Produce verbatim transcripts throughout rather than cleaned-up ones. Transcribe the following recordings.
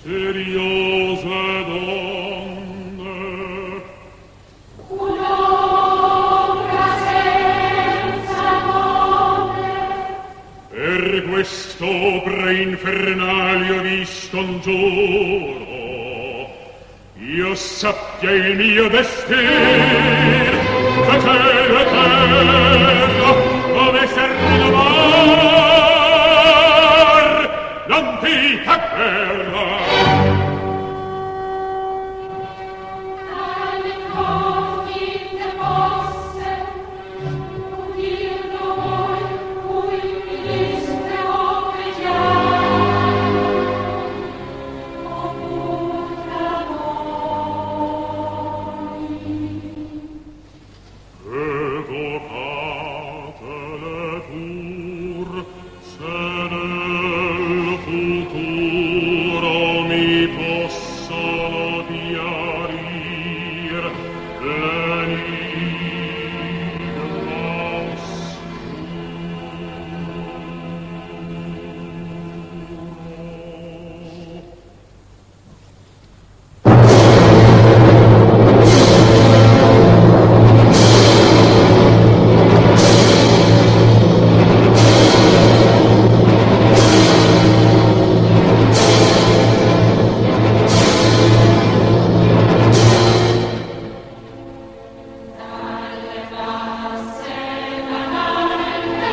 misteriose donne. Un'ombra senza nome. Per quest'opera infernale ho visto un giorno, io sappia il mio destir, che cielo e terra dovessero rinnovare l'antica guerra. Alle confine mosse, udir noi, cui ministre opre già, o putra noi. Evocatele pur, se nel futuro mi possano chiarir l'enigma Dalle basse banalmente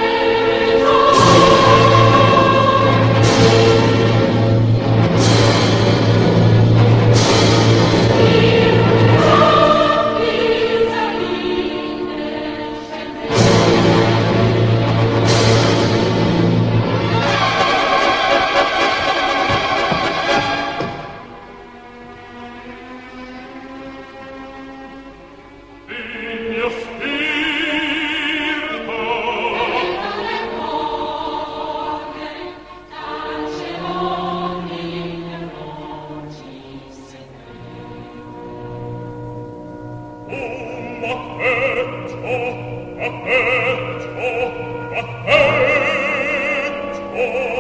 il mio spirito un bacchetto, bacchetto, bacchetto,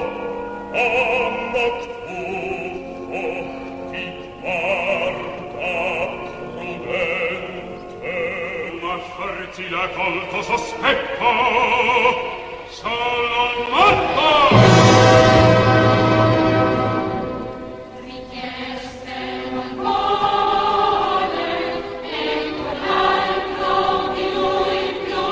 ammo tuffo ti guarda prudente, ma farti la colto sospetto, solo un matto. richieste non vuole, e quell'altro di lui più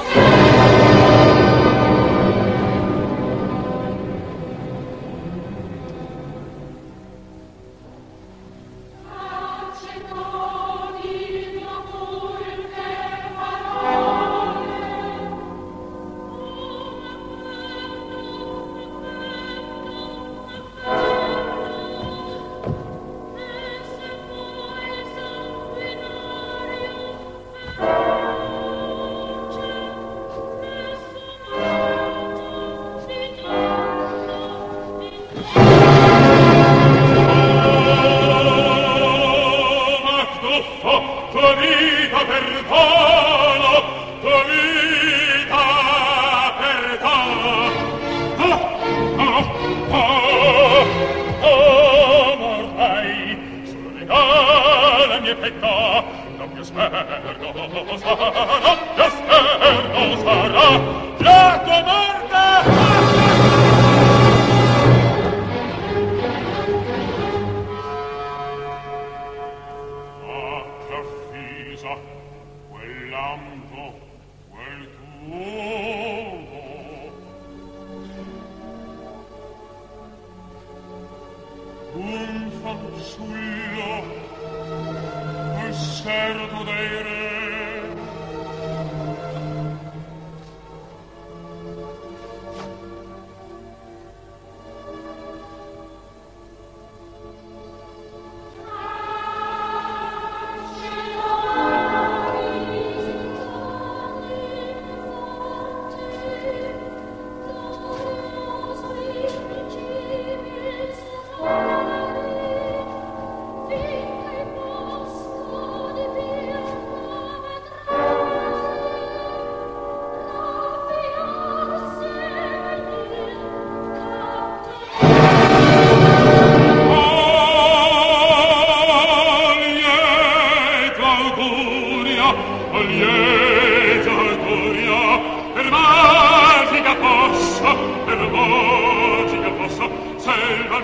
accettò il mio pulche parole. Ma tuffo, tua vita perdono, tua vita perdono. Ah, ah, ah, ah, morrai sul regalo mie pecca, non più sperdo sarà, non più sperdo sarà la tua morte. Ah, che affisa quel lampo, quel tuono. Un fanciullo, quel servo dei re. Finché bosco di via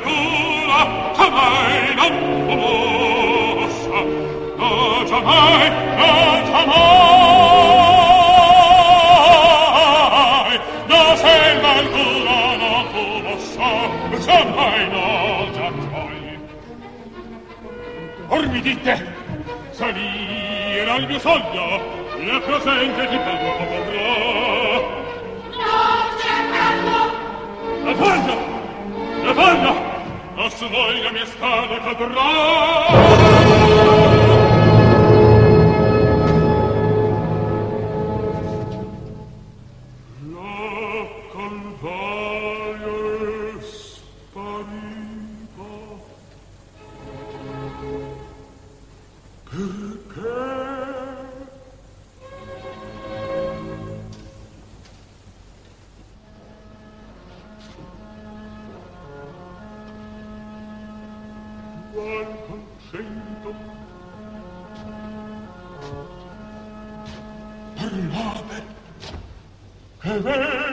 ancora mai non fu mossa, no giammai, no giammai, no selva ancora non fu mossa, giammai, no giammai. Or mi dite, salire al mio sogno, la presente di tempo potrà. La foglia! La foglia! A su voi la mia strada cadrà! La calvaia è sparita. Perché? Qual consento? Parlate! Che vero?